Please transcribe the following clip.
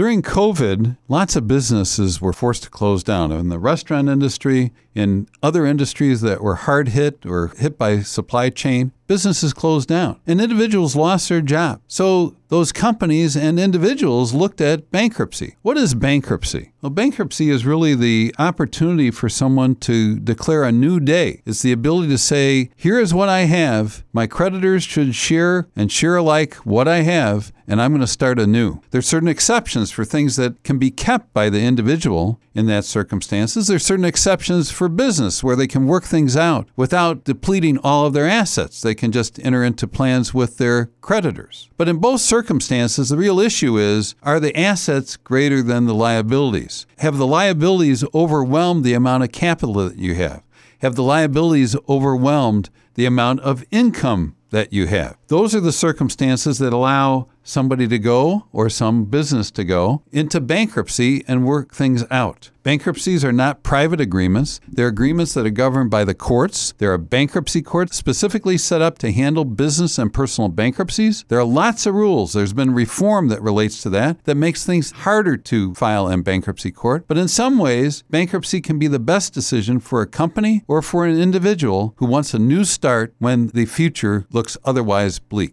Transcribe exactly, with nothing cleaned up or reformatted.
During COVID, lots of businesses were forced to close down in the restaurant industry, in other industries that were hard hit or hit by supply chain. Businesses closed down and individuals lost their job. So those companies and individuals looked at bankruptcy. What is bankruptcy? Well, bankruptcy is really the opportunity for someone to declare a new day. It's the ability to say, here is what I have. My creditors should share and share alike what I have, and I'm going to start anew. There's certain exceptions for things that can be kept by the individual in that circumstances. There's certain exceptions for business where they can work things out without depleting all of their assets. They can just enter into plans with their creditors. But in both circumstances, the real issue is, are the assets greater than the liabilities? Have the liabilities overwhelmed the amount of capital that you have? Have the liabilities overwhelmed the amount of income that you have? Those are the circumstances that allow somebody to go, or some business to go, into bankruptcy and work things out. Bankruptcies are not private agreements. They're agreements that are governed by the courts. There are bankruptcy courts specifically set up to handle business and personal bankruptcies. There are lots of rules. There's been reform that relates to that, that makes things harder to file in bankruptcy court. But in some ways, bankruptcy can be the best decision for a company or for an individual who wants a new start when the future looks otherwise bleak.